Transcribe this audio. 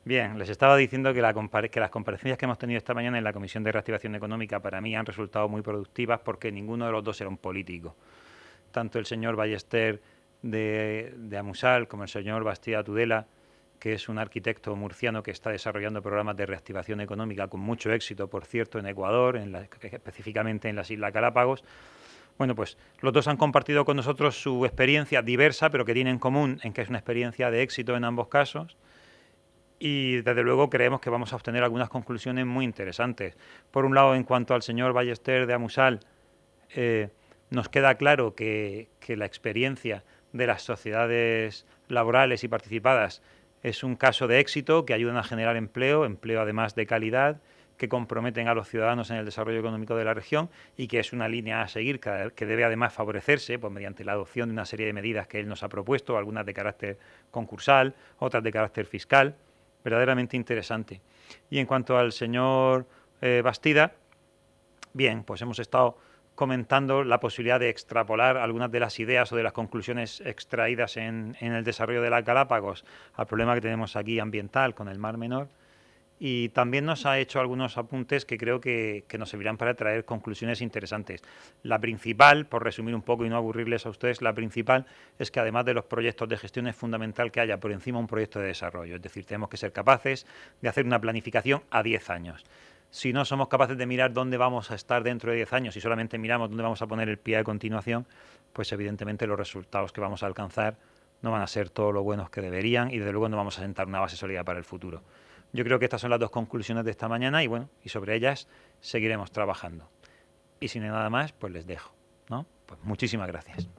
Bien, les estaba diciendo que, que las comparecencias que hemos tenido esta mañana en la Comisión de Reactivación Económica para mí han resultado muy productivas porque ninguno de los dos era un político. Tanto el señor Ballester de Amusal como el señor Bastida Tudela, que es un arquitecto murciano que está desarrollando programas de reactivación económica con mucho éxito, por cierto, en Ecuador, específicamente en las Islas Galápagos. Bueno, pues los dos han compartido con nosotros su experiencia diversa, pero que tiene en común en que es una experiencia de éxito en ambos casos. Y desde luego creemos que vamos a obtener algunas conclusiones muy interesantes. Por un lado, en cuanto al señor Ballester de Amusal, eh, nos queda claro que la experiencia de las sociedades laborales y participadas es un caso de éxito, que ayudan a generar empleo, empleo además de calidad, que comprometen a los ciudadanos en el desarrollo económico de la región y que es una línea a seguir que debe además favorecerse pues, mediante la adopción de una serie de medidas que él nos ha propuesto, algunas de carácter concursal, otras de carácter fiscal, verdaderamente interesante. Y en cuanto al señor Bastida, bien, pues hemos estado comentando la posibilidad de extrapolar algunas de las ideas o de las conclusiones extraídas en el desarrollo de las Galápagos al problema que tenemos aquí ambiental con el Mar Menor. Y también nos ha hecho algunos apuntes que creo que nos servirán para traer conclusiones interesantes. La principal, por resumir un poco y no aburrirles a ustedes, la principal es que además de los proyectos de gestión es fundamental que haya por encima un proyecto de desarrollo. Es decir, tenemos que ser capaces de hacer una planificación a 10 años. Si no somos capaces de mirar dónde vamos a estar dentro de 10 años y solamente miramos dónde vamos a poner el pie a continuación, pues evidentemente los resultados que vamos a alcanzar no van a ser todos lo buenos que deberían y desde luego no vamos a sentar una base sólida para el futuro. Yo creo que estas son las dos conclusiones de esta mañana y bueno, y sobre ellas seguiremos trabajando. Y si no hay nada más, pues les dejo, ¿no? Pues muchísimas gracias.